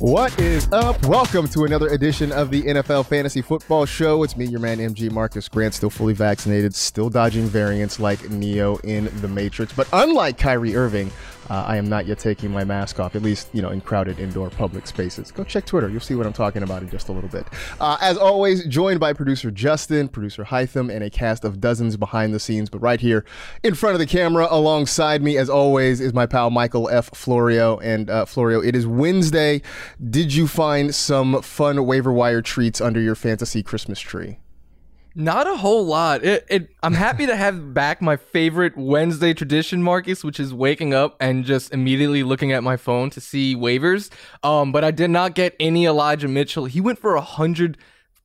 What is up? Welcome to another edition of the NFL Fantasy Football Show. It's me, your man, MG Marcus Grant, still fully vaccinated, still dodging variants like Neo in The Matrix. But unlike Kyrie Irving, I am not yet taking my mask off, at least, in crowded indoor public spaces. Go check Twitter. You'll see what I'm talking about in just a little bit. As always, joined by producer Justin, producer Hytham, and a cast of dozens behind the scenes. But right here in front of the camera alongside me, as always, is my pal Michael F. Florio. And Florio, it is Wednesday. Did you find some fun waiver wire treats under your fantasy Christmas tree? Not a whole lot. I'm happy to have back my favorite Wednesday tradition, Marcus, which is waking up and just immediately looking at my phone to see waivers. But I did not get any Elijah Mitchell. He went for 100%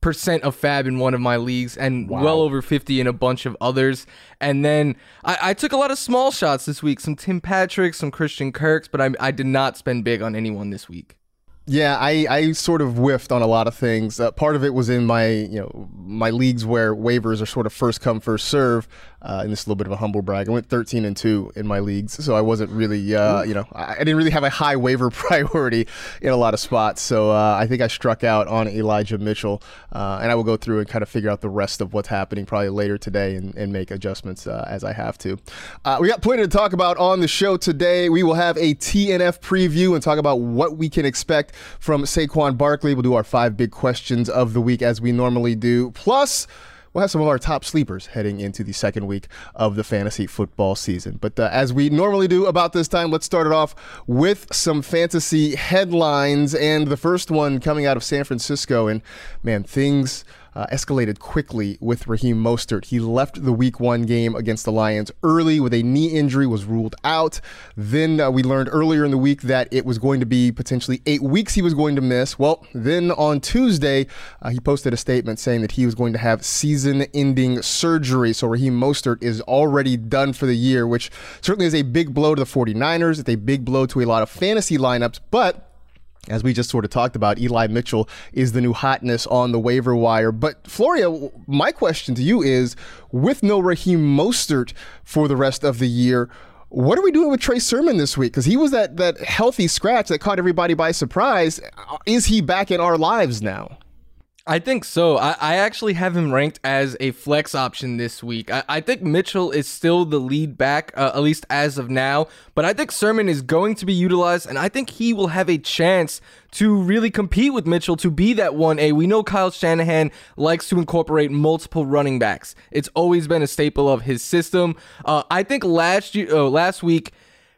of fab in one of my leagues and well over 50 in a bunch of others. And then I took a lot of small shots this week, some Tim Patrick, some Christian Kirks, but I did not spend big on anyone this week. Yeah, I sort of whiffed on a lot of things. Part of it was in my my leagues where waivers are sort of first come, first serve. And this is a little bit of a humble brag. I went 13-2 in my leagues, so I wasn't really, I didn't really have a high waiver priority in a lot of spots. So I think I struck out on Elijah Mitchell, and I will go through and kind of figure out the rest of what's happening probably later today and make adjustments as I have to. We got plenty to talk about on the show today. We will have a TNF preview and talk about what we can expect from Saquon Barkley. We'll do our 5 big questions of the week as we normally do. Plus, we'll have some of our top sleepers heading into the second week of the fantasy football season. But as we normally do about this time, let's start it off with some fantasy headlines. And the first one coming out of San Francisco. And man, things escalated quickly with Raheem Mostert. He left the week 1 game against the Lions early with a knee injury, was ruled out. Then we learned earlier in the week that it was going to be potentially 8 weeks he was going to miss. Well, then on Tuesday, he posted a statement saying that he was going to have season-ending surgery. So Raheem Mostert is already done for the year, which certainly is a big blow to the 49ers. It's a big blow to a lot of fantasy lineups, but as we just sort of talked about, Eli Mitchell is the new hotness on the waiver wire. But Florio, my question to you is, with no Raheem Mostert for the rest of the year, what are we doing with Trey Sermon this week? Because he was that healthy scratch that caught everybody by surprise. Is he back in our lives now? I think so. I actually have him ranked as a flex option this week. I think Mitchell is still the lead back, at least as of now. But I think Sermon is going to be utilized, and I think he will have a chance to really compete with Mitchell to be that 1A. We know Kyle Shanahan likes to incorporate multiple running backs. It's always been a staple of his system. I think last week,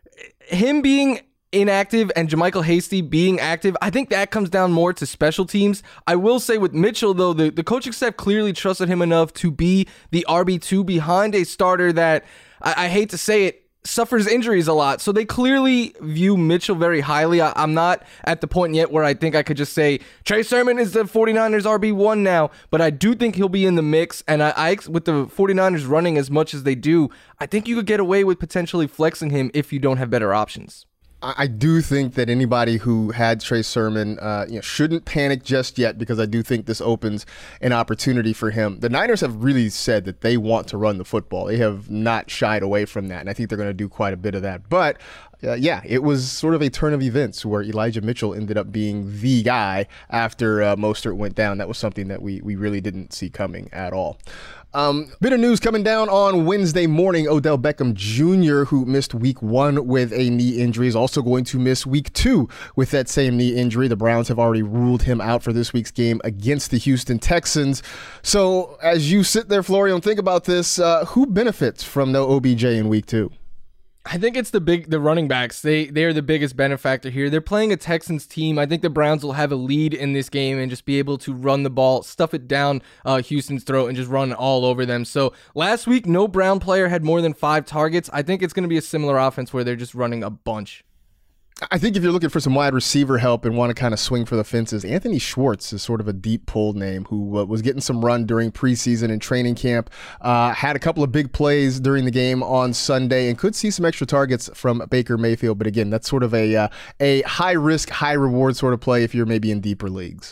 him being inactive and JaMychal Hasty being active, I think that comes down more to special teams. I will say with Mitchell, though, the coaching staff clearly trusted him enough to be the RB2 behind a starter that, I hate to say it, suffers injuries a lot. So they clearly view Mitchell very highly. I'm not at the point yet where I think I could just say Trey Sermon is the 49ers RB1 now, but I do think he'll be in the mix. And I with the 49ers running as much as they do, I think you could get away with potentially flexing him if you don't have better options. I do think that anybody who had Trey Sermon shouldn't panic just yet, because I do think this opens an opportunity for him. The Niners have really said that they want to run the football. They have not shied away from that, and I think they're going to do quite a bit of that. But it was sort of a turn of events where Elijah Mitchell ended up being the guy after Mostert went down. That was something that we really didn't see coming at all. Bit of news coming down on Wednesday morning. Odell Beckham Jr., who missed week 1 with a knee injury, is also going to miss week 2 with that same knee injury. The Browns have already ruled him out for this week's game against the Houston Texans. So as you sit there, Florio, and think about this, who benefits from no OBJ in week 2? I think it's the running backs. They are the biggest benefactor here. They're playing a Texans team. I think the Browns will have a lead in this game and just be able to run the ball, stuff it down Houston's throat, and just run all over them. So last week, no Brown player had more than 5 targets. I think it's going to be a similar offense where they're just running a bunch. I think if you're looking for some wide receiver help and want to kind of swing for the fences, Anthony Schwartz is sort of a deep pull name who was getting some run during preseason and training camp, had a couple of big plays during the game on Sunday, and could see some extra targets from Baker Mayfield. But again, that's sort of a high risk, high reward sort of play if you're maybe in deeper leagues.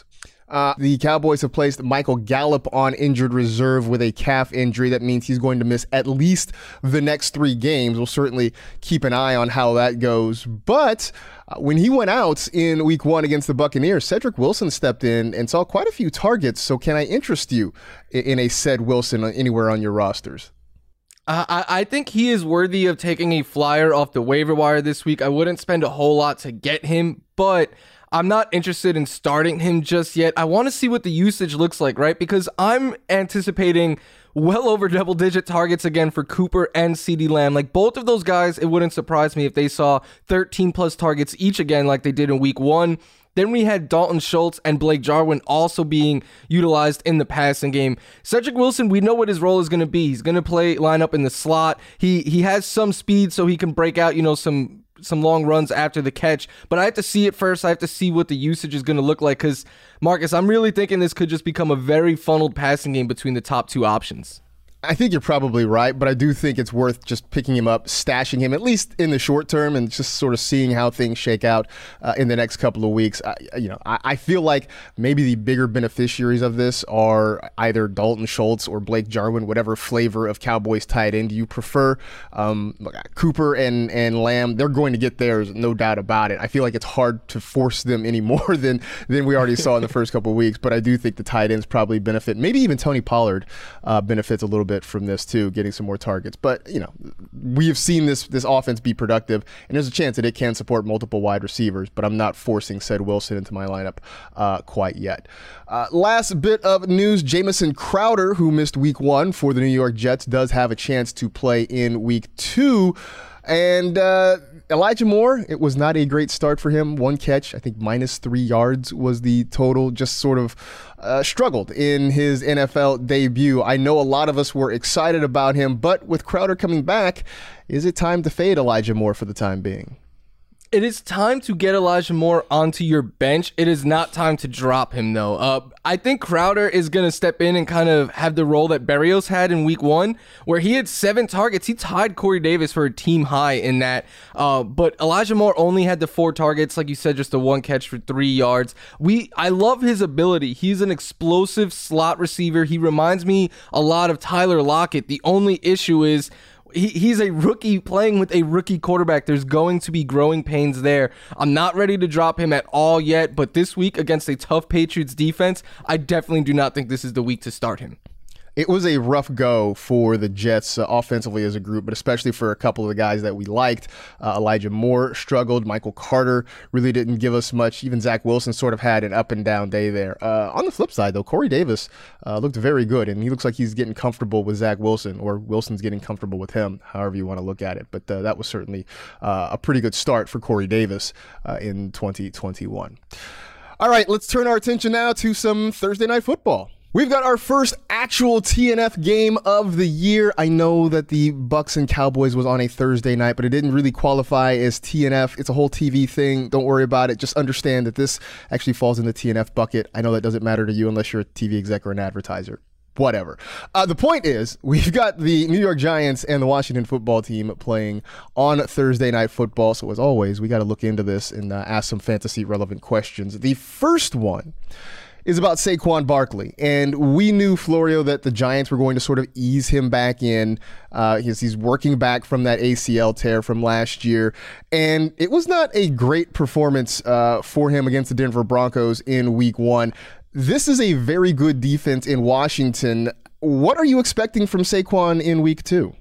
The Cowboys have placed Michael Gallup on injured reserve with a calf injury. That means he's going to miss at least the next 3 games. We'll certainly keep an eye on how that goes. But when he went out in week 1 against the Buccaneers, Cedric Wilson stepped in and saw quite a few targets. So can I interest you in a Ced Wilson anywhere on your rosters? I think he is worthy of taking a flyer off the waiver wire this week. I wouldn't spend a whole lot to get him, but I'm not interested in starting him just yet. I want to see what the usage looks like, right? Because I'm anticipating well over double-digit targets again for Cooper and CeeDee Lamb. Like, both of those guys, it wouldn't surprise me if they saw 13-plus targets each again like they did in week 1. Then we had Dalton Schultz and Blake Jarwin also being utilized in the passing game. Cedric Wilson, we know what his role is going to be. He's going to line up in the slot. He has some speed so he can break out, some long runs after the catch, but I have to see it first. I have to see what the usage is going to look like because, Marcus, I'm really thinking this could just become a very funneled passing game between the top 2 options. I think you're probably right, but I do think it's worth just picking him up, stashing him, at least in the short term, and just sort of seeing how things shake out in the next couple of weeks. I feel like maybe the bigger beneficiaries of this are either Dalton Schultz or Blake Jarwin, whatever flavor of Cowboys tight end you prefer. Cooper and Lamb, they're going to get theirs, no doubt about it. I feel like it's hard to force them any more than we already saw in the first couple of weeks, but I do think the tight ends probably benefit. Maybe even Tony Pollard benefits a little bit from this too, getting some more targets. But we have seen this offense be productive, and there's a chance that it can support multiple wide receivers, but I'm not forcing Ced Wilson into my lineup quite yet. Last bit of news, Jamison Crowder, who missed week 1 for the New York Jets, does have a chance to play in week 2. And Elijah Moore, it was not a great start for him. 1 catch, I think -3 yards was the total. Just sort of struggled in his NFL debut. I know a lot of us were excited about him, but with Crowder coming back, is it time to fade Elijah Moore for the time being? It is time to get Elijah Moore onto your bench. It is not time to drop him, though. I think Crowder is going to step in and kind of have the role that Berrios had in week 1, where he had 7 targets. He tied Corey Davis for a team high in that. But Elijah Moore only had the 4 targets, like you said, just the 1 catch for 3 yards. I love his ability. He's an explosive slot receiver. He reminds me a lot of Tyler Lockett. The only issue is he's a rookie playing with a rookie quarterback. There's going to be growing pains there. I'm not ready to drop him at all yet, but this week against a tough Patriots defense, I definitely do not think this is the week to start him. It was a rough go for the Jets offensively as a group, but especially for a couple of the guys that we liked. Elijah Moore struggled. Michael Carter really didn't give us much. Even Zach Wilson sort of had an up and down day there. On the flip side, though, Corey Davis looked very good, and he looks like he's getting comfortable with Zach Wilson, or Wilson's getting comfortable with him, however you want to look at it. But that was certainly a pretty good start for Corey Davis in 2021. All right, let's turn our attention now to some Thursday Night Football. We've got our first actual TNF game of the year. I know that the Bucks and Cowboys was on a Thursday night, but it didn't really qualify as TNF. It's a whole TV thing. Don't worry about it. Just understand that this actually falls in the TNF bucket. I know that doesn't matter to you unless you're a TV exec or an advertiser. Whatever. The point is, we've got the New York Giants and the Washington football team playing on Thursday Night Football. So as always, we got to look into this and ask some fantasy relevant questions. The first one is about Saquon Barkley. And we knew, Florio, that the Giants were going to sort of ease him back in. He's working back from that ACL tear from last year. And it was not a great performance for him against the Denver Broncos in week 1. This is a very good defense in Washington. What are you expecting from Saquon in week 2?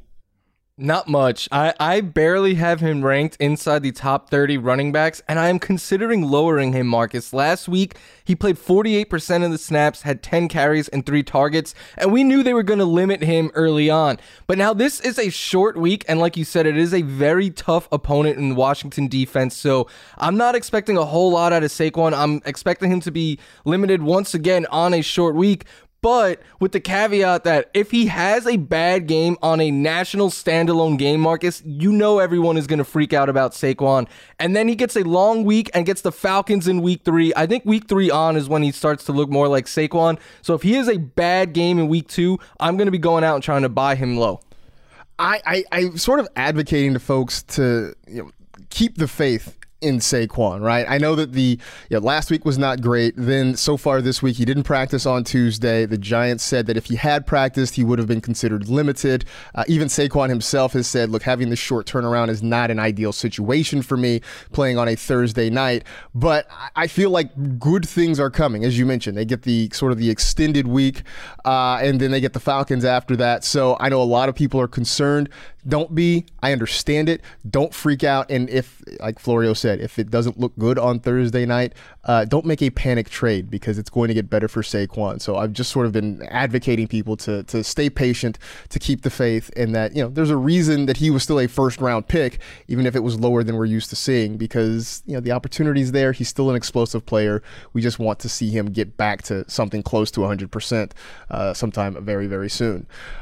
Not much. I barely have him ranked inside the top 30 running backs, and I am considering lowering him, Marcus. Last week, he played 48% of the snaps, had 10 carries and 3 targets, and we knew they were going to limit him early on. But now this is a short week, and like you said, it is a very tough opponent in the Washington defense, so I'm not expecting a whole lot out of Saquon. I'm expecting him to be limited once again on a short week, but with the caveat that if he has a bad game on a national standalone game, Marcus, you know everyone is going to freak out about Saquon. And then he gets a long week and gets the Falcons in week 3. I think week 3 on is when he starts to look more like Saquon. So if he has a bad game in week 2, I'm going to be going out and trying to buy him low. I'm sort of advocating to folks to keep the faith in Saquon, right? I know that last week was not great. Then so far this week, he didn't practice on Tuesday. The Giants said that if he had practiced, he would have been considered limited. Even Saquon himself has said, look, having this short turnaround is not an ideal situation for me playing on a Thursday night. But I feel like good things are coming. As you mentioned, they get the sort of the extended week and then they get the Falcons after that. So I know a lot of people are concerned. Don't be. I understand it. Don't freak out. And if, like Florio said, if it doesn't look good on Thursday night, don't make a panic trade because it's going to get better for Saquon. So I've just sort of been advocating people to stay patient, to keep the faith, and that, there's a reason that he was still a first-round pick, even if it was lower than we're used to seeing, because, the opportunity's there. He's still an explosive player. We just want to see him get back to something close to 100% sometime very, very soon.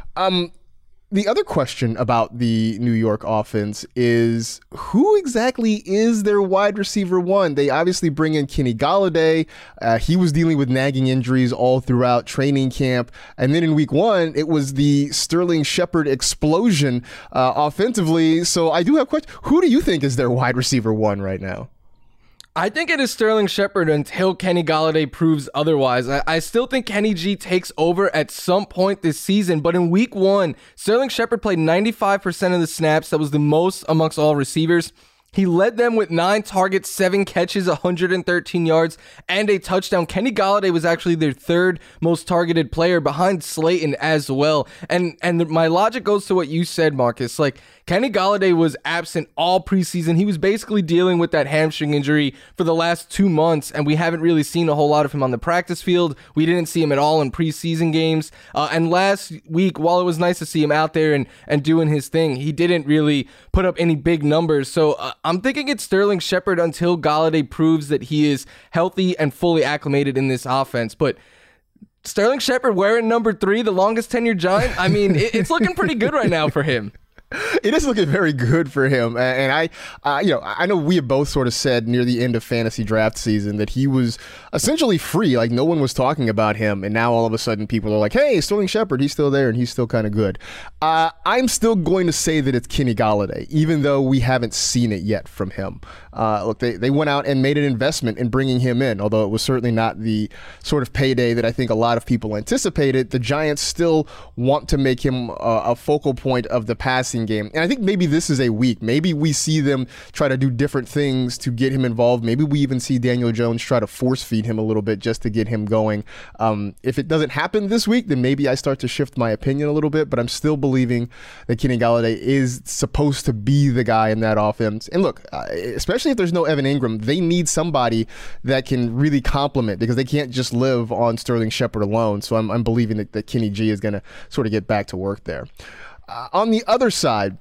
The other question about the New York offense is who exactly is their wide receiver one? They obviously bring in Kenny Golladay. He was dealing with nagging injuries all throughout training camp. And then in week one, it was the Sterling Shepard explosion offensively. So I do have questions. Who do you think is their wide receiver one right now? I think it is Sterling Shepard until Kenny Golladay proves otherwise. I still think Kenny G takes over at some point this season, but in week one, Sterling Shepard played 95% of the snaps. That was the most amongst all receivers. He led them with 9 targets, 7 catches, 113 yards, and a touchdown. Kenny Golladay was actually their third most targeted player behind Slayton as well. And my logic goes to what you said, Marcus. Like, Kenny Golladay was absent all preseason. He was basically dealing with that hamstring injury for the last 2 months, and we haven't really seen a whole lot of him on the practice field. We didn't see him at all in preseason games. And last week, while it was nice to see him out there and doing his thing, he didn't really put up any big numbers. So I'm thinking it's Sterling Shepard until Golladay proves that he is healthy and fully acclimated in this offense. But Sterling Shepard wearing number 3, the longest tenured Giant, I mean, it's looking pretty good right now for him. It is looking very good for him, and I know we have both sort of said near the end of fantasy draft season that he was essentially free, like no one was talking about him, and now all of a sudden people are like, hey, Sterling Shepard, he's still there and he's still kind of good. I'm still going to say that it's Kenny Golladay, even though we haven't seen it yet from him. Look, they went out and made an investment in bringing him in, although it was certainly not the sort of payday that I think a lot of people anticipated. The Giants still want to make him a focal point of the passing game. And I think maybe this is a week. Maybe we see them try to do different things to get him involved. Maybe we even see Daniel Jones try to force feed him a little bit just to get him going. If it doesn't happen this week, then maybe I start to shift my opinion a little bit, but I'm still believing that Kenny Golladay is supposed to be the guy in that offense. And look, especially if there's no Evan Ingram, they need somebody that can really complement, because they can't just live on Sterling Shepard alone. So I'm believing that Kenny G is going to sort of get back to work there. On the other side,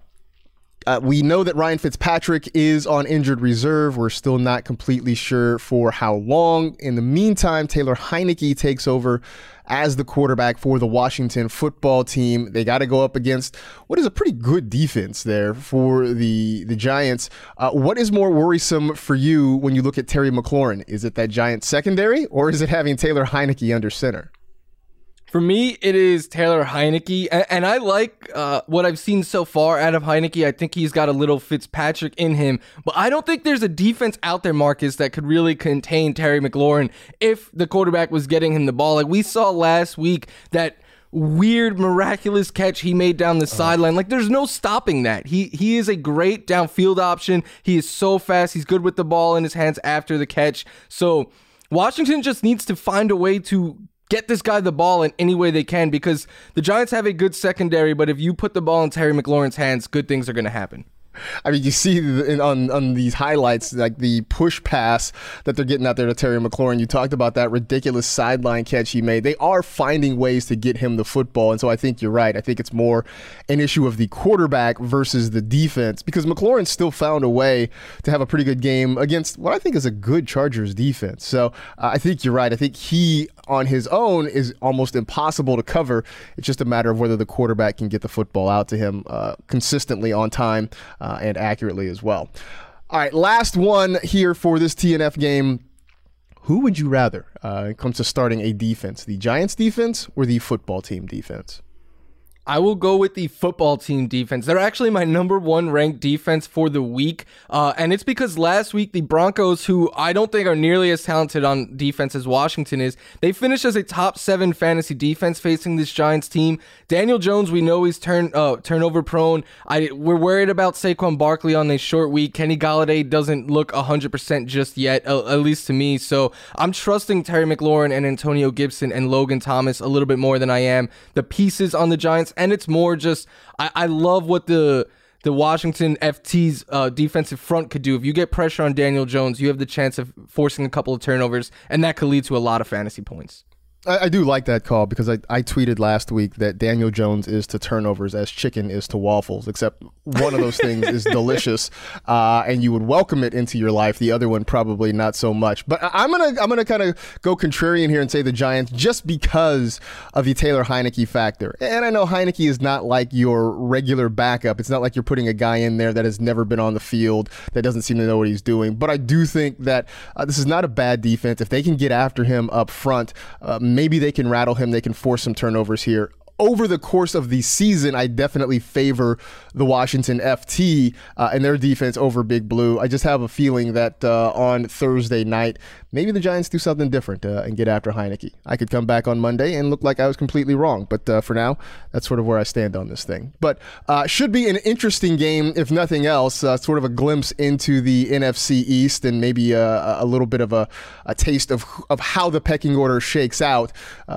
we know that Ryan Fitzpatrick is on injured reserve. We're still not completely sure for how long. In the meantime, Taylor Heinicke takes over as the quarterback for the Washington football team. They got to go up against what is a pretty good defense there for the Giants. What is more worrisome for you when you look at Terry McLaurin? Is it that Giants secondary, or is it having Taylor Heinicke under center? For me, it is Taylor Heinicke, and I like what I've seen so far out of Heinicke. I think he's got a little Fitzpatrick in him, but I don't think there's a defense out there, Marcus, that could really contain Terry McLaurin if the quarterback was getting him the ball. Like we saw last week, that weird, miraculous catch he made down the sideline. Like, there's no stopping that. He is a great downfield option. He is so fast. He's good with the ball in his hands after the catch. So Washington just needs to find a way to get this guy the ball in any way they can, because the Giants have a good secondary, but if you put the ball in Terry McLaurin's hands, good things are going to happen. I mean, you see on these highlights, like the push pass that they're getting out there to Terry McLaurin. You talked about that ridiculous sideline catch he made. They are finding ways to get him the football, and so I think you're right. I think it's more an issue of the quarterback versus the defense, because McLaurin still found a way to have a pretty good game against what I think is a good Chargers defense. So I think you're right. I think he on his own is almost impossible to cover. It's just a matter of whether the quarterback can get the football out to him consistently on time and accurately as well. All right, last one here for this TNF game. Who would you rather when it comes to starting a defense, the Giants defense or the football team defense? I will go with the football team defense. They're actually my number one ranked defense for the week. And it's because last week, the Broncos, who I don't think are nearly as talented on defense as Washington is, they finished as a top 7 fantasy defense facing this Giants team. Daniel Jones, we know he's turnover prone. We're worried about Saquon Barkley on a short week. Kenny Golladay doesn't look 100% just yet, at least to me. So I'm trusting Terry McLaurin and Antonio Gibson and Logan Thomas a little bit more than I am the pieces on the Giants. And it's more just, I love what the Washington FT's defensive front could do. If you get pressure on Daniel Jones, you have the chance of forcing a couple of turnovers, and that could lead to a lot of fantasy points. I do like that call because I tweeted last week that Daniel Jones is to turnovers as chicken is to waffles, except one of those things is delicious and you would welcome it into your life. The other one probably not so much. But I'm gonna kind of go contrarian here and say the Giants just because of the Taylor Heinicke factor. And I know Heinicke is not like your regular backup. It's not like you're putting a guy in there that has never been on the field, that doesn't seem to know what he's doing. But I do think that this is not a bad defense. If they can get after him up front, maybe they can rattle him. They can force some turnovers here. Over the course of the season, I definitely favor the Washington FT and their defense over Big Blue. I just have a feeling that on Thursday night, maybe the Giants do something different and get after Heinicke. I could come back on Monday and look like I was completely wrong. But for now, that's sort of where I stand on this thing. But should be an interesting game, if nothing else, sort of a glimpse into the NFC East and maybe a little bit of a taste of how the pecking order shakes out.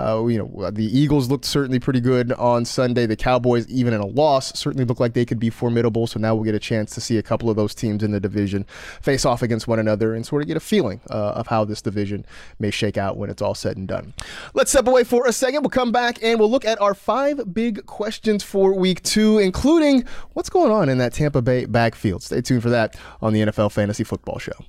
The Eagles looked certainly pretty good on Sunday. The Cowboys, even in a loss, certainly look like they could be formidable. So now we'll get a chance to see a couple of those teams in the division face off against one another and sort of get a feeling of how this division may shake out when it's all said and done. Let's step away for a second. We'll come back and we'll look at our 5 big questions for week 2, including what's going on in that Tampa Bay backfield. Stay tuned for that on the NFL Fantasy Football Show.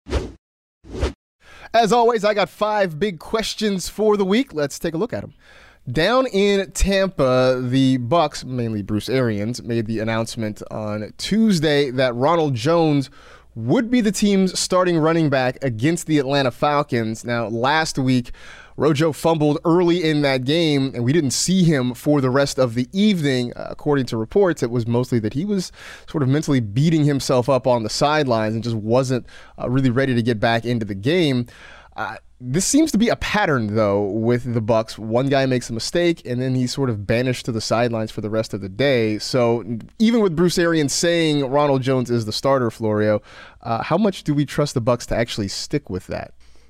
As always, I got 5 big questions for the week. Let's take a look at them. Down in Tampa, the Bucs, mainly Bruce Arians, made the announcement on Tuesday that Ronald Jones would be the team's starting running back against the Atlanta Falcons. Now, last week, Rojo fumbled early in that game, and we didn't see him for the rest of the evening. According to reports, it was mostly that he was sort of mentally beating himself up on the sidelines and just wasn't really ready to get back into the game. This seems to be a pattern, though, with the Bucs. One guy makes a mistake, and then he's sort of banished to the sidelines for the rest of the day. So even with Bruce Arians saying Ronald Jones is the starter, Florio, how much do we trust the Bucs to actually stick with that?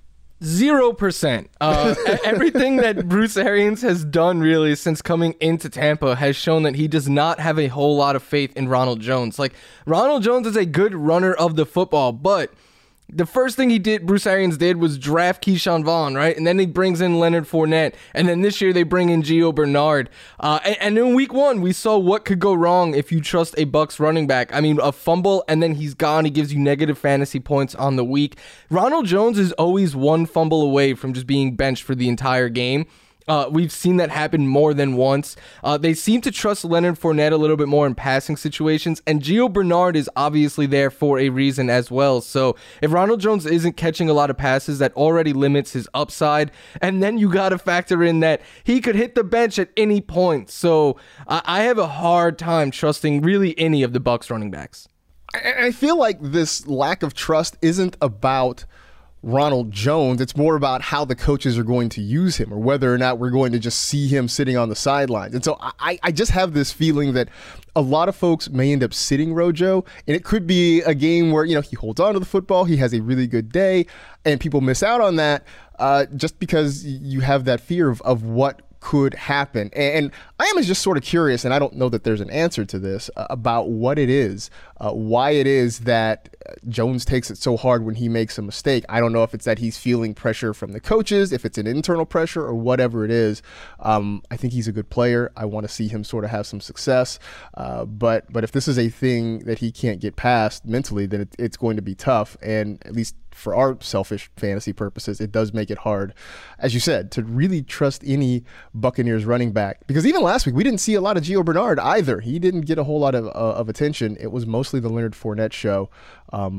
0%. Everything that Bruce Arians has done really since coming into Tampa has shown that he does not have a whole lot of faith in Ronald Jones. Like, Ronald Jones is a good runner of the football, but the first thing Bruce Arians did was draft Keyshawn Vaughn, right? And then he brings in Leonard Fournette. And then this year they bring in Gio Bernard. And in week 1, we saw what could go wrong if you trust a Bucs running back. I mean, a fumble and then he's gone. He gives you negative fantasy points on the week. Ronald Jones is always one fumble away from just being benched for the entire game. We've seen that happen more than once. They seem to trust Leonard Fournette a little bit more in passing situations, and Gio Bernard is obviously there for a reason as well. So if Ronald Jones isn't catching a lot of passes, that already limits his upside, and then you got to factor in that he could hit the bench at any point. So I have a hard time trusting really any of the Bucs running backs. I feel like this lack of trust isn't about Ronald Jones. It's more about how the coaches are going to use him or whether or not we're going to just see him sitting on the sidelines. And so I just have this feeling that a lot of folks may end up sitting Rojo, and it could be a game where, he holds on to the football, he has a really good day, and people miss out on that just because you have that fear of what could happen. And I am just sort of curious, and I don't know that there's an answer to this, about what it is, why it is that Jones takes it so hard when he makes a mistake. I don't know if it's that he's feeling pressure from the coaches, if it's an internal pressure or whatever it is. I think he's a good player. I want to see him sort of have some success. But if this is a thing that he can't get past mentally, then it's going to be tough. And at least for our selfish fantasy purposes, it does make it hard, as you said, to really trust any Buccaneers running back. Because even last week, we didn't see a lot of Gio Bernard either. He didn't get a whole lot of attention. It was mostly the Leonard Fournette show.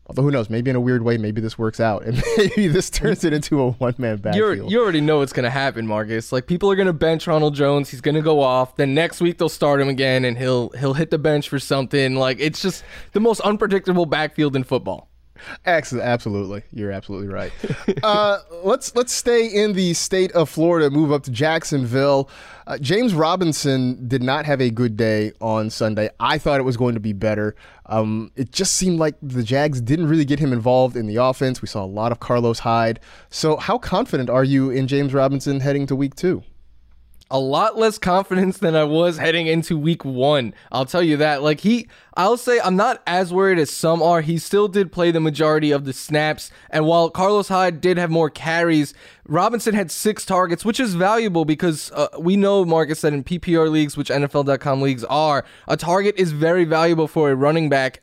Although who knows, maybe in a weird way, maybe this works out and maybe this turns it into a one-man backfield. You already know what's going to happen, Marcus. Like, people are going to bench Ronald Jones. He's going to go off. Then next week they'll start him again and he'll hit the bench for something. Like, it's just the most unpredictable backfield in football. Absolutely. You're absolutely right. Let's stay in the state of Florida, move up to Jacksonville. James Robinson did not have a good day on Sunday. I thought it was going to be better. It just seemed like the Jags didn't really get him involved in the offense. We saw a lot of Carlos Hyde. So how confident are you in James Robinson heading to week 2? A lot less confidence than I was heading into week 1. I'll tell you that. I'll say I'm not as worried as some are. He still did play the majority of the snaps. And while Carlos Hyde did have more carries, Robinson had 6 targets, which is valuable because we know, Marcus, that in PPR leagues, which NFL.com leagues are, a target is very valuable for a running back.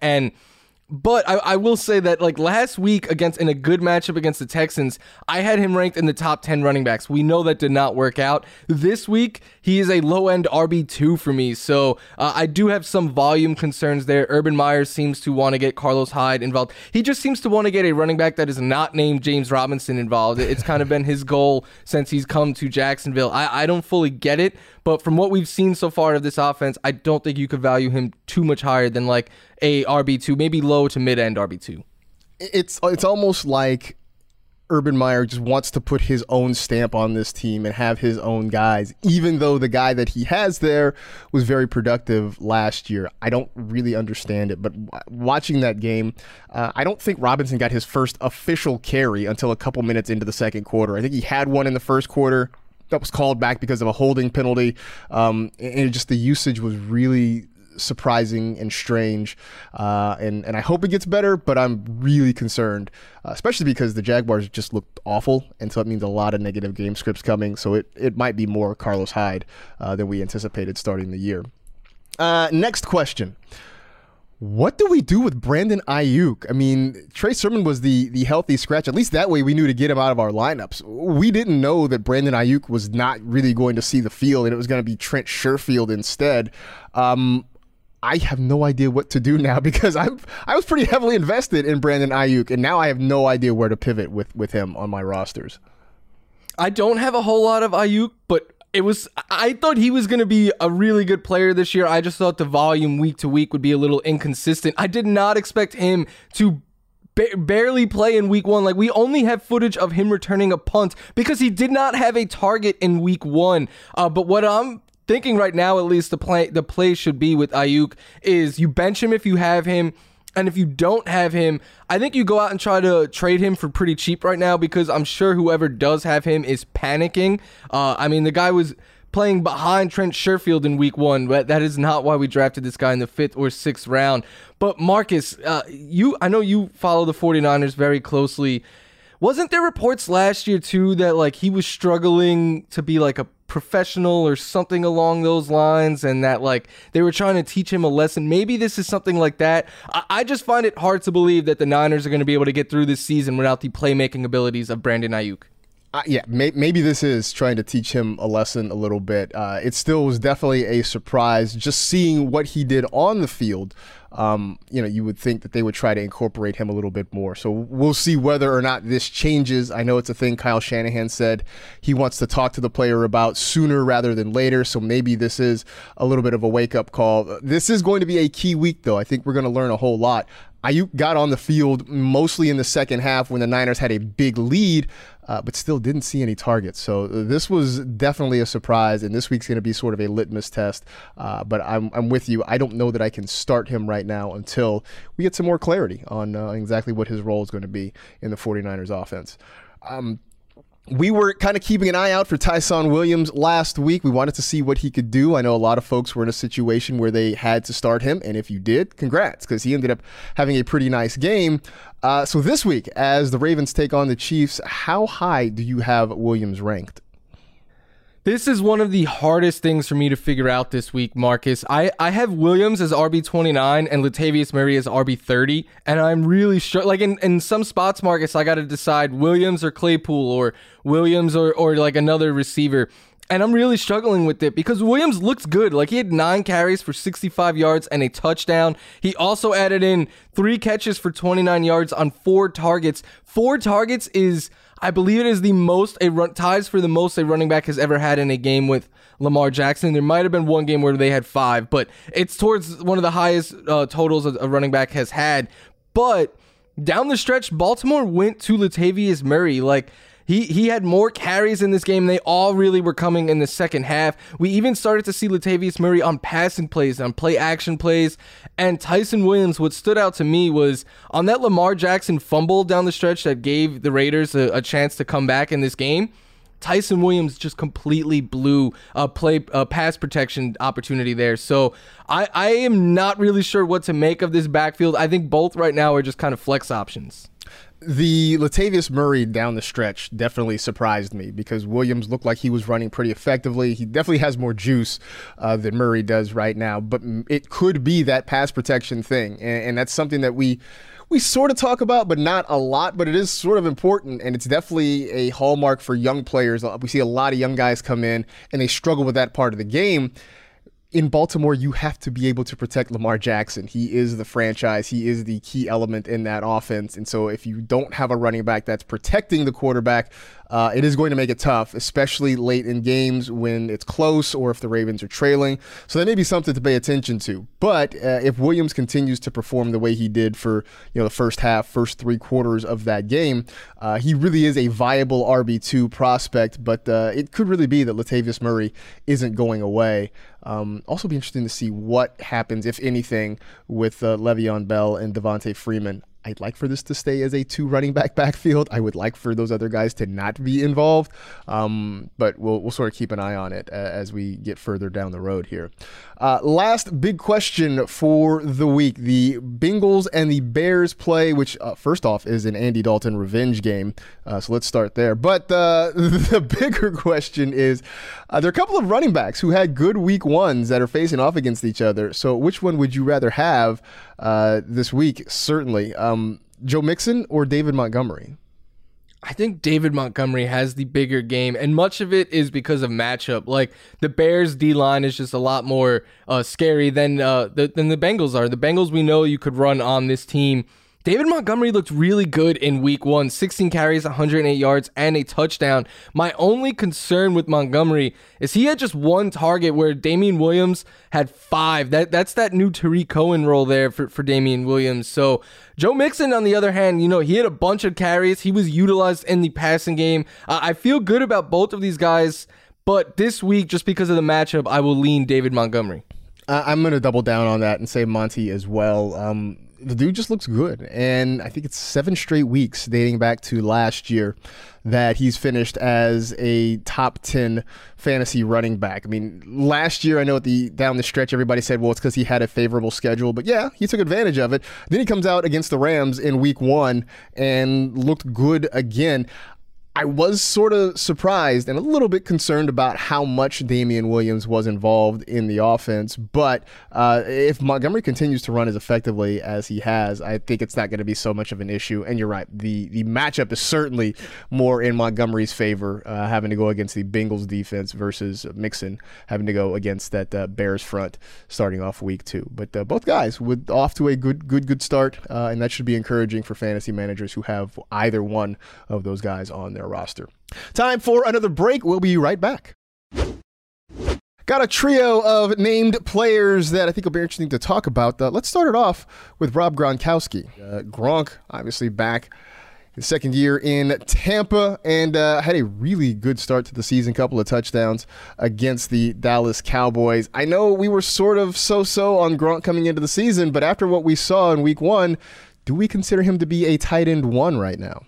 But I will say that, like, last week in a good matchup against the Texans, I had him ranked in the top 10 running backs. We know that did not work out. This week, he is a low-end RB2 for me, so I do have some volume concerns there. Urban Meyer seems to want to get Carlos Hyde involved. He just seems to want to get a running back that is not named James Robinson involved. It's kind of been his goal since he's come to Jacksonville. I don't fully get it, but from what we've seen so far of this offense, I don't think you could value him too much higher than like a RB2, maybe low to mid-end RB2. It's almost like Urban Meyer just wants to put his own stamp on this team and have his own guys, even though the guy that he has there was very productive last year. I don't really understand it, but watching that game, I don't think Robinson got his first official carry until a couple minutes into the second quarter. I think he had one in the first quarter that was called back because of a holding penalty, and just the usage was really surprising and strange, and I hope it gets better, but I'm really concerned, especially because the Jaguars just looked awful, and so it means a lot of negative game scripts coming, so it might be more Carlos Hyde than we anticipated starting the year. Next question. What do we do with Brandon Ayuk? I mean, Trey Sermon was the healthy scratch. At least that way we knew to get him out of our lineups. We didn't know that Brandon Ayuk was not really going to see the field and it was going to be Trent Sherfield instead. I have no idea what to do now because I was pretty heavily invested in Brandon Ayuk, and now I have no idea where to pivot with him on my rosters. I don't have a whole lot of Ayuk, but I thought he was going to be a really good player this year. I just thought the volume week to week would be a little inconsistent. I did not expect him to barely play in week 1. Like, we only have footage of him returning a punt because he did not have a target in week 1. But what I'm thinking right now, at least the play should be with Ayuk is you bench him if you have him. And if you don't have him, I think you go out and try to trade him for pretty cheap right now because I'm sure whoever does have him is panicking. I mean, the guy was playing behind Trent Sherfield in week 1, but that is not why we drafted this guy in the 5th or 6th round. But Marcus, I know you follow the 49ers very closely. Wasn't there reports last year too that like he was struggling to be like a professional or something along those lines, and that like they were trying to teach him a lesson? Maybe this is something like that. I just find it hard to believe that the Niners are going to be able to get through this season without the playmaking abilities of Brandon Ayuk. Yeah, maybe this is trying to teach him a lesson a little bit. It still was definitely a surprise just seeing what he did on the field. You would think that they would try to incorporate him a little bit more. So we'll see whether or not this changes. I know it's a thing Kyle Shanahan said he wants to talk to the player about sooner rather than later. So maybe this is a little bit of a wake-up call. This is going to be a key week, though. I think we're going to learn a whole lot. Ayuk got on the field mostly in the second half when the Niners had a big lead, but still didn't see any targets. So this was definitely a surprise, and this week's going to be sort of a litmus test. But I'm with you. I don't know that I can start him right now until we get some more clarity on exactly what his role is going to be in the 49ers offense. We were kind of keeping an eye out for Ty'Son Williams last week. We wanted to see what he could do. I know a lot of folks were in a situation where they had to start him, and if you did, congrats, because he ended up having a pretty nice game. So this week, as the Ravens take on the Chiefs, how high do you have Williams ranked? This is one of the hardest things for me to figure out this week, Marcus. I have Williams as RB29 and Latavius Murray as RB30, and I'm really sure, like in some spots, Marcus, I got to decide Williams or Claypool or Williams or like another receiver. And I'm really struggling with it because Williams looks good. Like, he had 9 carries for 65 yards and a touchdown. He also added in 3 catches for 29 yards on 4 targets. 4 targets is, I believe it is the most, ties for the most a running back has ever had in a game with Lamar Jackson. There might have been one game where they had 5, but it's towards one of the highest totals a running back has had. But down the stretch, Baltimore went to Latavius Murray. Like, He had more carries in this game. They all really were coming in the second half. We even started to see Latavius Murray on passing plays, on play action plays. And Ty'Son Williams, what stood out to me was on that Lamar Jackson fumble down the stretch that gave the Raiders a chance to come back in this game. Ty'Son Williams just completely blew a pass protection opportunity there. So I am not really sure what to make of this backfield. I think both right now are just kind of flex options. The Latavius Murray down the stretch definitely surprised me because Williams looked like he was running pretty effectively. He definitely has more juice than Murray does right now, but it could be that pass protection thing, and that's something that we sort of talk about, but not a lot, but it is sort of important, and it's definitely a hallmark for young players. We see a lot of young guys come in, and they struggle with that part of the game. In Baltimore, you have to be able to protect Lamar Jackson. He is the franchise. He is the key element in that offense. And so if you don't have a running back that's protecting the quarterback, it is going to make it tough, especially late in games when it's close or if the Ravens are trailing. So that may be something to pay attention to. But if Williams continues to perform the way he did for the first 3 quarters of that game, he really is a viable RB2 prospect. But it could really be that Latavius Murray isn't going away. Also be interesting to see what happens, if anything, with Le'Veon Bell and Devontae Freeman. I'd like for this to stay as a 2 running back backfield. I would like for those other guys to not be involved, but we'll sort of keep an eye on it as we get further down the road here. Last big question for the week. The Bengals and the Bears play, which first off is an Andy Dalton revenge game, so let's start there. But the bigger question is, there are a couple of running backs who had good week 1s that are facing off against each other. So which one would you rather have this week? Certainly. Joe Mixon or David Montgomery? I think David Montgomery has the bigger game, and much of it is because of matchup. Like, the Bears D-line is just a lot more scary than the Bengals are. The Bengals, we know you could run on this team. David Montgomery looked really good in week 1, 16 carries, 108 yards, and a touchdown. My only concern with Montgomery is he had just 1 target where Damian Williams had 5. That's that new Tariq Cohen role there for Damian Williams. So Joe Mixon, on the other hand, he had a bunch of carries. He was utilized in the passing game. I feel good about both of these guys, but this week, just because of the matchup, I will lean David Montgomery. I'm going to double down on that and say Monty as well. The dude just looks good, and I think it's 7 straight weeks dating back to last year that he's finished as a top 10 fantasy running back. I mean, last year, I know down the stretch, everybody said, well, it's because he had a favorable schedule, but yeah, he took advantage of it. Then he comes out against the Rams in week 1 and looked good again. I was sort of surprised and a little bit concerned about how much Damian Williams was involved in the offense. But if Montgomery continues to run as effectively as he has, I think it's not going to be so much of an issue. And you're right, the matchup is certainly more in Montgomery's favor, having to go against the Bengals defense versus Mixon having to go against that Bears front starting off week 2. But both guys off to a good start, and that should be encouraging for fantasy managers who have either one of those guys on their roster. Time for another break. We'll be right back. Got a trio of named players that I think will be interesting to talk about. Let's start it off with Rob Gronkowski. Gronk, obviously back his second year in Tampa, and had a really good start to the season, couple of touchdowns against the Dallas Cowboys. I know we were sort of so-so on Gronk coming into the season, but after what we saw in week 1, do we consider him to be a tight end 1 right now?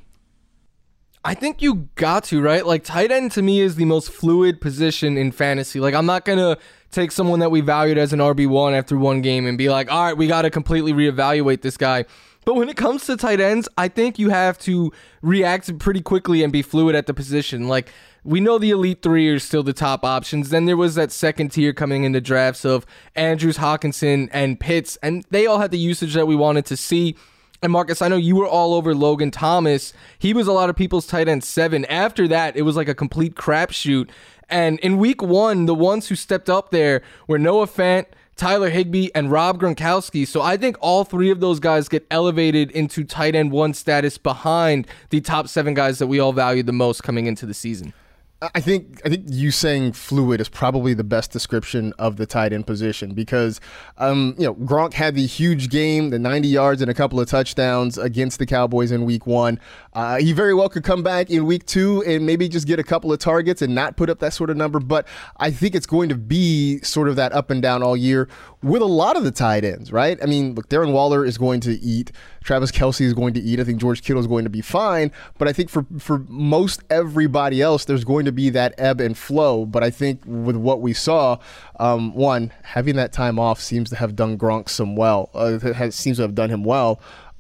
I think you got to, right? Like, tight end to me is the most fluid position in fantasy. Like, I'm not going to take someone that we valued as an RB1 after 1 game and be like, all right, we got to completely reevaluate this guy. But when it comes to tight ends, I think you have to react pretty quickly and be fluid at the position. Like, we know the Elite 3 are still the top options. Then there was that second tier coming in the drafts of Andrews, Hawkinson, and Pitts, and they all had the usage that we wanted to see. And Marcus, I know you were all over Logan Thomas. He was a lot of people's tight end 7. After that, it was like a complete crapshoot. And in week 1, the ones who stepped up there were Noah Fant, Tyler Higbee, and Rob Gronkowski. So I think all 3 of those guys get elevated into tight end 1 status behind the top 7 guys that we all value the most coming into the season. I think you saying fluid is probably the best description of the tight end position because, Gronk had the huge game, the 90 yards and a couple of touchdowns against the Cowboys in week 1. He very well could come back in week 2 and maybe just get a couple of targets and not put up that sort of number. But I think it's going to be sort of that up and down all year with a lot of the tight ends, right? I mean, look, Darren Waller is going to eat. Travis Kelce is going to eat. I think George Kittle is going to be fine. But I think for most everybody else, there's going to be that ebb and flow. But I think with what we saw, one, having that time off seems to have done Gronk seems to have done him well.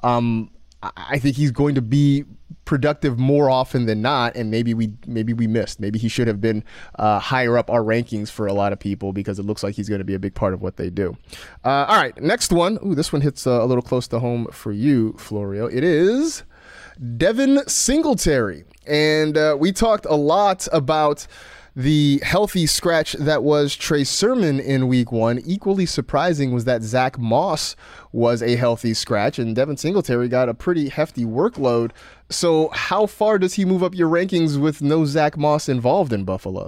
I think he's going to be productive more often than not, and maybe we missed. Maybe he should have been higher up our rankings for a lot of people because it looks like he's going to be a big part of what they do. All right, next one. Ooh, this one hits a little close to home for you, Florio. It is Devin Singletary, and we talked a lot about the healthy scratch that was Trey Sermon in week 1. Equally surprising was that Zach Moss was a healthy scratch, and Devin Singletary got a pretty hefty workload. So how far does he move up your rankings with no Zach Moss involved in Buffalo?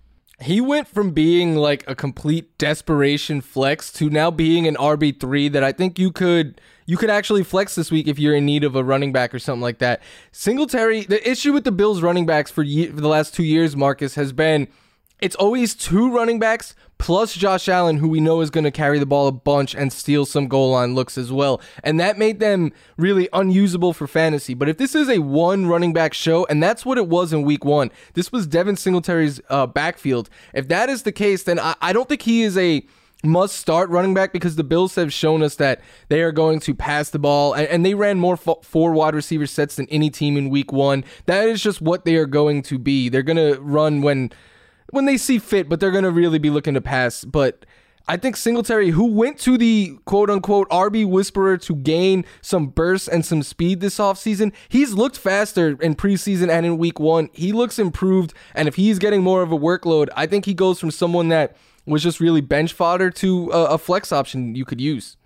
He went from being like a complete desperation flex to now being an RB3 that I think you could actually flex this week if you're in need of a running back or something like that. Singletary, the issue with the Bills running backs for the last 2 years, Marcus, has been it's always 2 running backs plus Josh Allen, who we know is going to carry the ball a bunch and steal some goal line looks as well. And that made them really unusable for fantasy. But if this is a 1 running back show, and that's what it was in week 1, this was Devin Singletary's backfield. If that is the case, then I don't think he is a must-start running back because the Bills have shown us that they are going to pass the ball, and they ran more 4 wide receiver sets than any team in week 1. That is just what they are going to be. They're going to run when they see fit, but they're going to really be looking to pass. But I think Singletary, who went to the quote-unquote RB whisperer to gain some burst and some speed this offseason, he's looked faster in preseason and in week 1. He looks improved, and if he's getting more of a workload, I think he goes from someone that was just really bench fodder to a flex option you could use.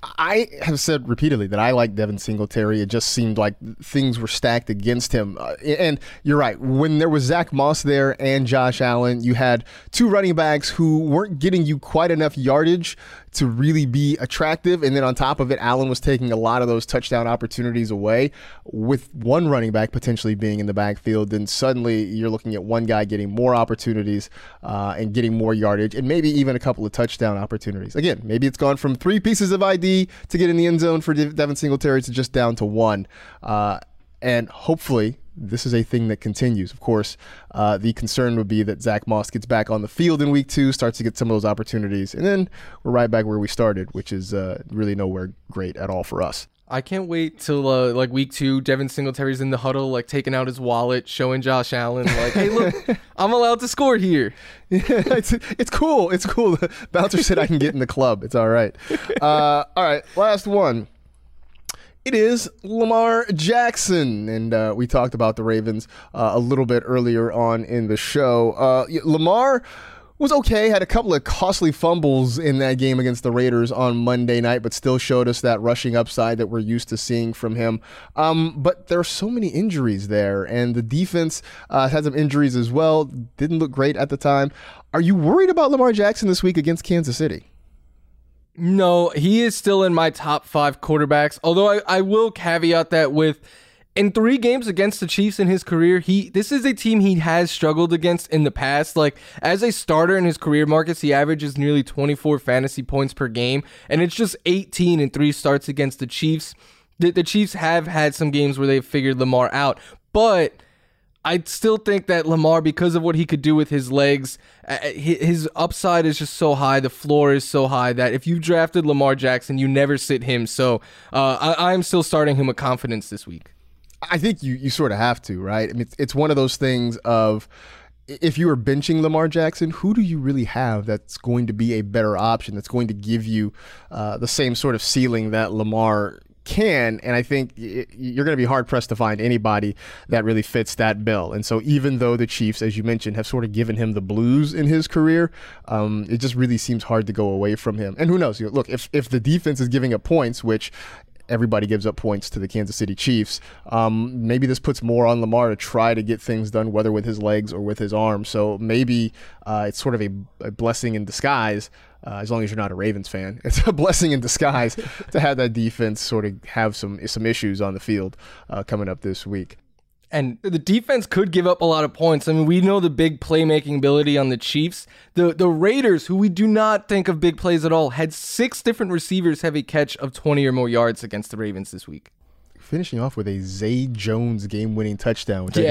I have said repeatedly that I like Devin Singletary. It just seemed like things were stacked against him. And you're right. When there was Zach Moss there and Josh Allen, you had 2 running backs who weren't getting you quite enough yardage to really be attractive. And then on top of it, Allen was taking a lot of those touchdown opportunities away. With 1 running back potentially being in the backfield, then suddenly you're looking at 1 guy getting more opportunities and getting more yardage and maybe even a couple of touchdown opportunities. Again, maybe it's gone from 3 pieces of ID to get in the end zone for Devin Singletary to just down to 1. And hopefully this is a thing that continues. Of course, the concern would be that Zach Moss gets back on the field in week 2, starts to get some of those opportunities, and then we're right back where we started, which is really nowhere great at all for us. I can't wait till like week 2, Devin Singletary's in the huddle, like taking out his wallet, showing Josh Allen, like, hey, look, I'm allowed to score here. It's cool. It's cool. The bouncer said I can get in the club. It's all right. All right, last one. It is Lamar Jackson, and we talked about the Ravens a little bit earlier on in the show. Lamar was okay, had a couple of costly fumbles in that game against the Raiders on Monday night, but still showed us that rushing upside that we're used to seeing from him. But there are so many injuries there, and the defense had some injuries as well. Didn't look great at the time. Are you worried about Lamar Jackson this week against Kansas City? No, he is still in my top 5 quarterbacks, although I will caveat that with in 3 games against the Chiefs in his career, this is a team he has struggled against in the past. Like, as a starter in his career, Marcus, he averages nearly 24 fantasy points per game, and it's just 18 in 3 starts against the Chiefs. The Chiefs have had some games where they've figured Lamar out, but I still think that Lamar, because of what he could do with his legs, his upside is just so high, the floor is so high that if you drafted Lamar Jackson, you never sit him. So I'm still starting him with confidence this week. I think you sort of have to, right? I mean, it's one of those things of, if you are benching Lamar Jackson, who do you really have that's going to be a better option, that's going to give you the same sort of ceiling that Lamar can, and I think you're going to be hard-pressed to find anybody that really fits that bill. And so even though the Chiefs, as you mentioned, have sort of given him the blues in his career, it just really seems hard to go away from him. And who knows? Look, if the defense is giving up points, which everybody gives up points to the Kansas City Chiefs, maybe this puts more on Lamar to try to get things done, whether with his legs or with his arms. So maybe it's sort of a blessing in disguise. As long as you're not a Ravens fan, it's a blessing in disguise to have that defense sort of have some issues on the field coming up this week. And the defense could give up a lot of points. I mean, we know the big playmaking ability on the Chiefs. The Raiders, who we do not think of big plays at all, had 6 different receivers have a catch of 20 or more yards against the Ravens this week. Finishing off with a Zay Jones game-winning touchdown, which I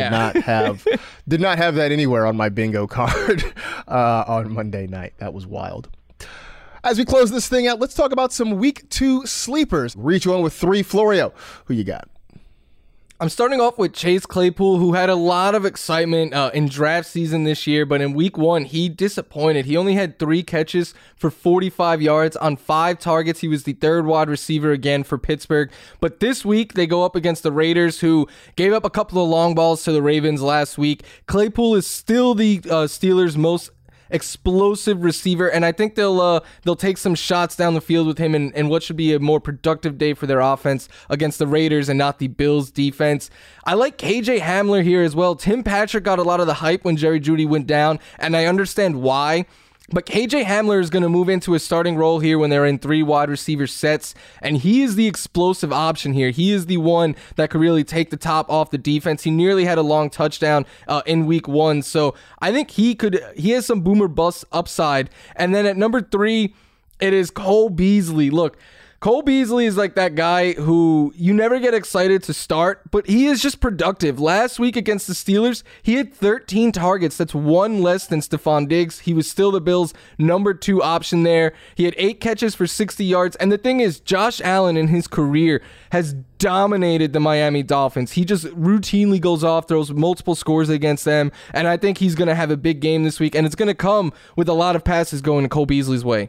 did not have that anywhere on my bingo card on Monday night. That was wild. As we close this thing out, let's talk about some Week 2 sleepers. Reach on with 3. Florio, who you got? I'm starting off with Chase Claypool, who had a lot of excitement in draft season this year, but in Week 1, he disappointed. He only had 3 catches for 45 yards on 5 targets. He was the 3rd wide receiver again for Pittsburgh. But this week, they go up against the Raiders, who gave up a couple of long balls to the Ravens last week. Claypool is still the Steelers' most explosive receiver, and I think they'll take some shots down the field with him in what should be a more productive day for their offense against the Raiders and not the Bills defense. I like KJ Hamler here as well. Tim Patrick got a lot of the hype when Jerry Jeudy went down, and I understand why. But KJ Hamler is going to move into a starting role here when they're in 3 wide receiver sets, and he is the explosive option here. He is the one that could really take the top off the defense. He nearly had a long touchdown in Week 1, so I think he has some boomer bust upside. And then at number 3, it is Cole Beasley. Look, Cole Beasley is like that guy who you never get excited to start, but he is just productive. Last week against the Steelers, he had 13 targets. That's 1 less than Stephon Diggs. He was still the Bills' number 2 option there. He had 8 catches for 60 yards. And the thing is, Josh Allen in his career has dominated the Miami Dolphins. He just routinely goes off, throws multiple scores against them, and I think he's going to have a big game this week, and it's going to come with a lot of passes going to Cole Beasley's way.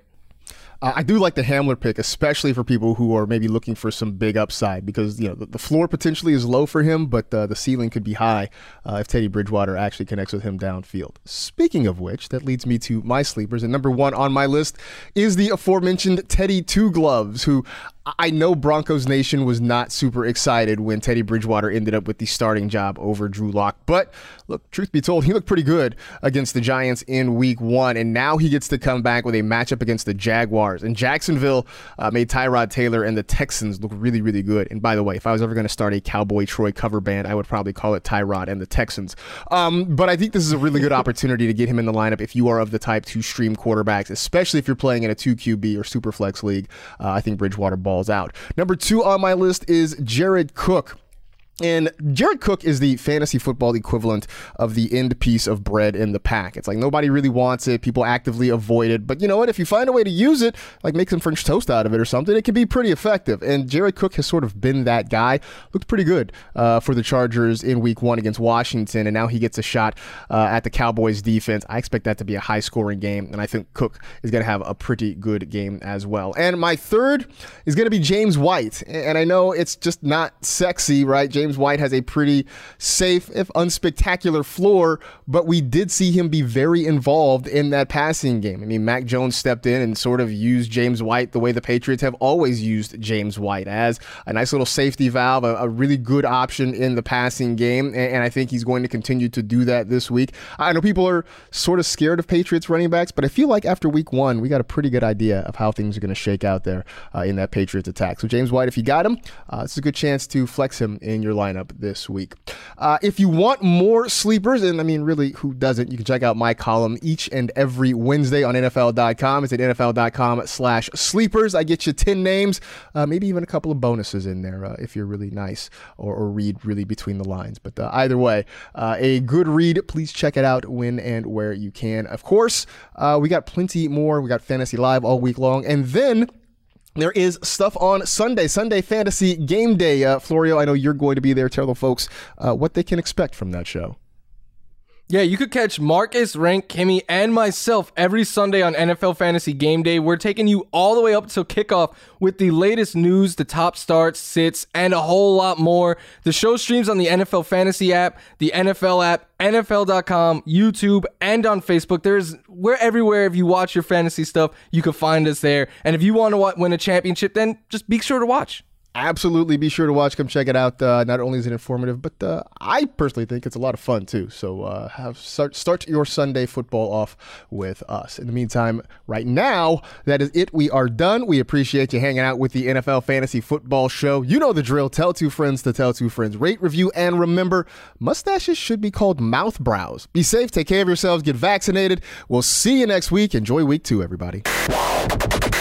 I do like the Hamler pick, especially for people who are maybe looking for some big upside, because the floor potentially is low for him, but the ceiling could be high if Teddy Bridgewater actually connects with him downfield. Speaking of which, that leads me to my sleepers, and number 1 on my list is the aforementioned Teddy Two Gloves, who I know Broncos Nation was not super excited when Teddy Bridgewater ended up with the starting job over Drew Lock. But look, truth be told, he looked pretty good against the Giants in Week 1, and now he gets to come back with a matchup against the Jaguars. And Jacksonville made Tyrod Taylor and the Texans look really, really good. And by the way, if I was ever going to start a Cowboy Troy cover band, I would probably call it Tyrod and the Texans. But I think this is a really good opportunity to get him in the lineup if you are of the type to stream quarterbacks, especially if you're playing in a 2QB or Superflex league. I think Bridgewater balls out. Number 2 on my list is Jared Cook. And Jared Cook is the fantasy football equivalent of the end piece of bread in the pack. It's like nobody really wants it. People actively avoid it. But you know what? If you find a way to use it, like make some French toast out of it or something, it can be pretty effective. And Jared Cook has sort of been that guy. Looked pretty good for the Chargers in Week 1 against Washington. And now he gets a shot at the Cowboys defense. I expect that to be a high-scoring game. And I think Cook is going to have a pretty good game as well. And my third is going to be James White. And I know it's just not sexy, right? James White has a pretty safe, if unspectacular floor, but we did see him be very involved in that passing game. I mean, Mac Jones stepped in and sort of used James White the way the Patriots have always used James White, as a nice little safety valve, a really good option in the passing game, and I think he's going to continue to do that this week. I know people are sort of scared of Patriots running backs, but I feel like after Week 1, we got a pretty good idea of how things are going to shake out there in that Patriots attack. So James White, if you got him, it's a good chance to flex him in your lineup this week. If you want more sleepers, and I mean, really, who doesn't? You can check out my column each and every Wednesday on NFL.com. It's at NFL.com/sleepers. I get you 10 names, maybe even a couple of bonuses in there if you're really nice or read really between the lines. But either way, a good read. Please check it out when and where you can. Of course, we got plenty more. We got Fantasy Live all week long. And then there is stuff on Sunday Fantasy Game Day. Florio, I know you're going to be there. Tell the folks what they can expect from that show. Yeah, you could catch Marcus, Rank, Kimmy, and myself every Sunday on NFL Fantasy Game Day. We're taking you all the way up till kickoff with the latest news, the top starts, sits, and a whole lot more. The show streams on the NFL Fantasy app, the NFL app, NFL.com, YouTube, and on Facebook. We're everywhere. If you watch your fantasy stuff, you can find us there. And if you want to win a championship, then just be sure to watch. Absolutely. Be sure to watch. Come check it out. Not only is it informative, but I personally think it's a lot of fun too. So start your Sunday football off with us. In the meantime, right now, that is it. We are done. We appreciate you hanging out with the NFL Fantasy Football Show. You know the drill. Tell two friends to tell two friends. Rate, review, and remember, mustaches should be called mouth brows. Be safe. Take care of yourselves. Get vaccinated. We'll see you next week. Enjoy week 2, everybody.